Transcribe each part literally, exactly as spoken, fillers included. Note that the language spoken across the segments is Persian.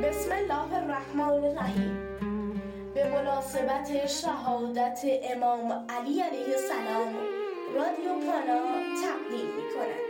بسم الله الرحمن الرحیم. به مناسبت شهادت امام علی علیه السلام رادیو پانا تقدیم می‌کند.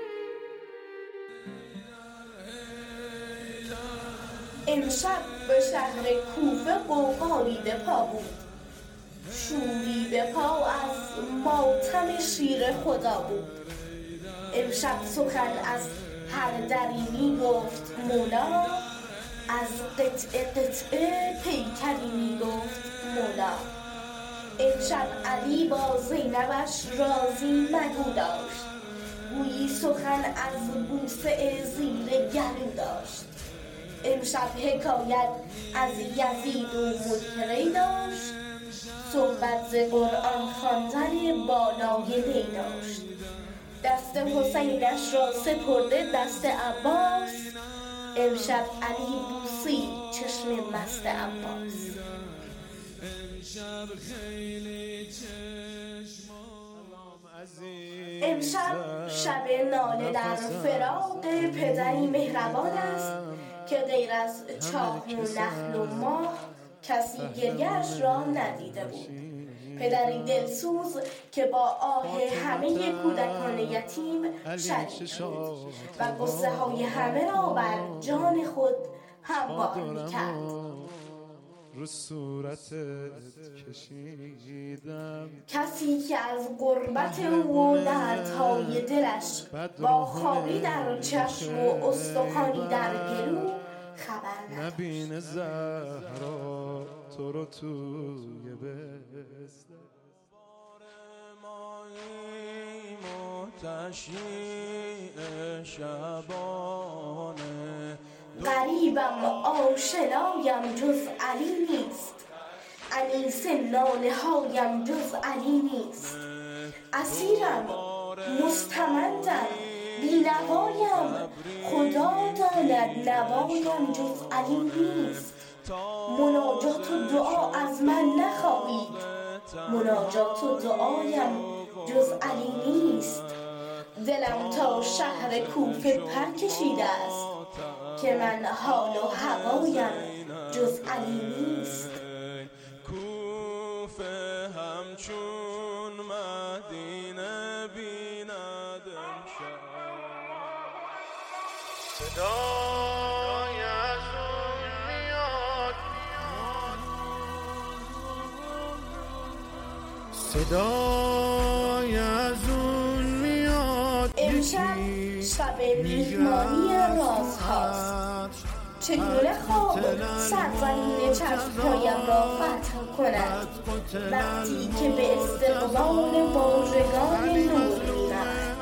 امشب به شهر کوفه غوغایی به پا بود، شوری به پا از ماتم شیر خدا بود. امشب سخن از هر دری می گفت مولا، از قطعه قطعه پیکری می گفت مولا. امشب علی با زینبش رازی مگو داشت، گویی سخن از بوسه زیر گلو داشت. امشب حکایت از یزید و منکری داشت، صحبت ز قرآن خواندن بالای نی داشت. دست حسینش را سپرده دست عباس، امشب علی بوسی چشم مست عباس. امشب شب ناله در فراق پدری مهربان است که غیر از چاه و نخل و ماه کسی گریه‌اش را ندیده بود. پدری دلسوز که با آه همه کودکان یتیم شریک بود و قصه های همه را بر جان خود هموار می‌کرد. رو صورتت کشیدم، کسی که از غربت او و دردهای دلش با خالی در چشم و استخوانی در گلو خبر نداشت. نبین زهرا تو رو توی بستر مایی متشیع شبانه. غریبم آشنایم جز علی نیست، انیس ناله هایم جز علی نیست. اسیرم مستمندم بینوایم، خدا داند نوایم جز علی نیست. مناجات و دعا از من نخواهید، مناجات و دعایم جز علی نیست. دلم تا شهر کوفه پر کشیده است که من حال و هوایم جز علی نیست. کوفه همچون مدینه بیند امشب، صدای از اون میاد، صدای از اون میاد. امشب شب میهمانی راز هاست، چگونه خواب سرزمین چشمهایم را فتح کند وقتی که به استقبال واژگان نور می‌رود.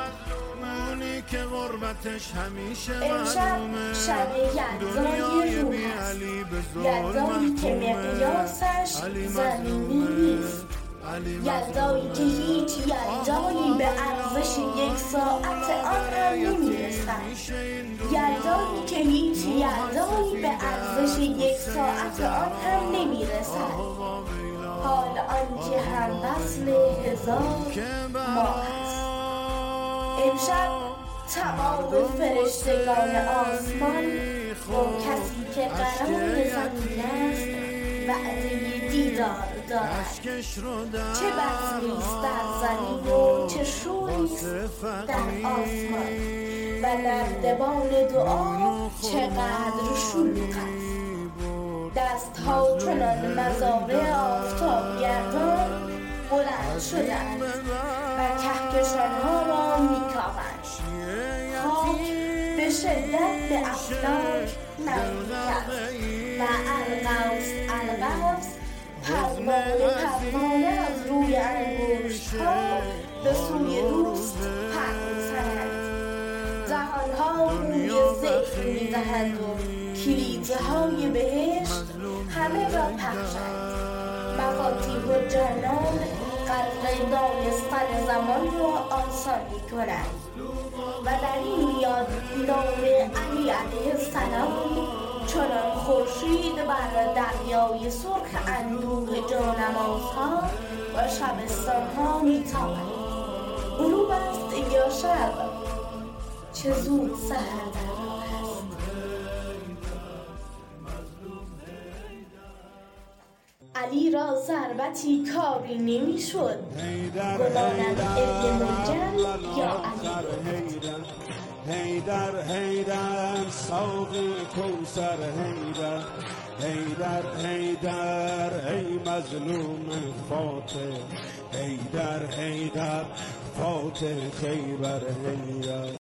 امشب شب یلدای روح است، یلدایی که مقیاسش زمینی نیست، یلدایی که هیچ یلدایی به ارزش یک ساعت آن هم نمی‌رسد، یلدایی که هیچ یلدایی به ارزش یک ساعت آن هم نمی‌رسد. حال آنکه هم وصل هزار ماه است. امشب تمام فرشتگان آسمان با کسی که قرار زمین است وعده دیدار دارد. چه بزمیست در زمین و چه شوریست در آسمان و نردبان دعا چقدر شلوغ است. دست ها چنان مزارع آفتاب گردان بلند شدند و کهکشان ها را میکاوند. خاک به شدت به افلاک نرمی کرد و الغوث الغوث پروانه پروانه از روی انگشت ها به سوی دوست پر می‌زنند. دهان ها روی ذکر می‌دهند و کلیدها های بهشت همه را پخشند. مفاتیح و جنان غرق دانستن زمان را آسان می‌کنند و در این میاد نام علی علیه السلام چنان خورشید بر دریای سرخ اندوه جانمازها و شبستانها میتابد. غروب است یا شب، چه زود سحر در راه است. علی را ضربتی کاری نمی شد. گمانم ابن ملجم یا علی بود. حیدر حیدر ساقی کوثر حیدر حیدر حیدر ای مظلوم فاتح حیدر حیدر فاتح خیبر حیدر